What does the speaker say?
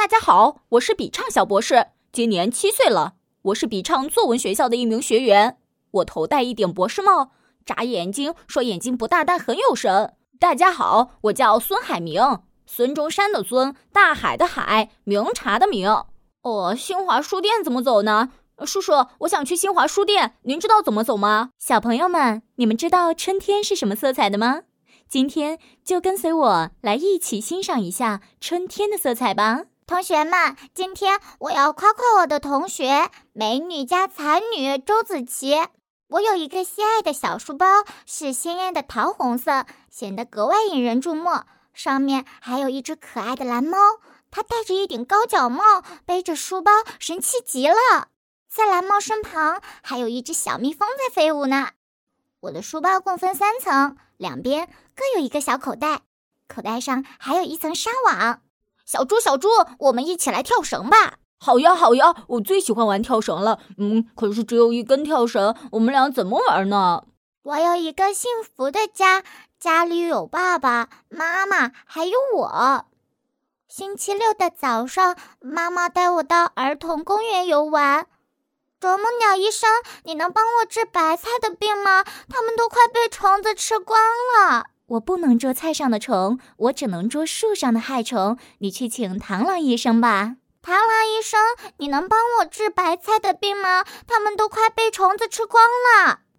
大家好，我是比畅小博士，今年7岁了。我是比畅作文学校的一名学员。我头戴一顶博士帽，眨眼睛说眼睛不大但很有神。大家好，我叫孙海明，孙中山的孙，大海的海，明察的明。新华书店怎么走呢？叔叔，我想去新华书店，您知道怎么走吗？ 小朋友们，你们知道春天是什么色彩的吗？今天就跟随我来一起欣赏一下春天的色彩吧。 同学们，今天我要夸夸我的同学，美女加才女周子琪。我有一个心爱的小书包，是鲜艳的桃红色，显得格外引人注目。上面还有一只可爱的蓝猫，它戴着一顶高脚帽，背着书包，神气极了。在蓝猫身旁，还有一只小蜜蜂在飞舞呢。我的书包共分3层，两边各有一个小口袋，口袋上还有一层纱网。小猪，我们一起来跳绳吧！ 好呀，我最喜欢玩跳绳了。可是只有一根跳绳，我们俩怎么玩呢？ 我有一个幸福的家，家里有爸爸妈妈还有我。星期六的早上，妈妈带我到儿童公园游玩。啄木鸟医生，你能帮我治白菜的病吗？它们都快被虫子吃光了。 我不能捉菜上的虫，我只能捉树上的害虫。你去请螳螂医生吧。 螳螂医生，你能帮我治白菜的病吗？它们都快被虫子吃光了。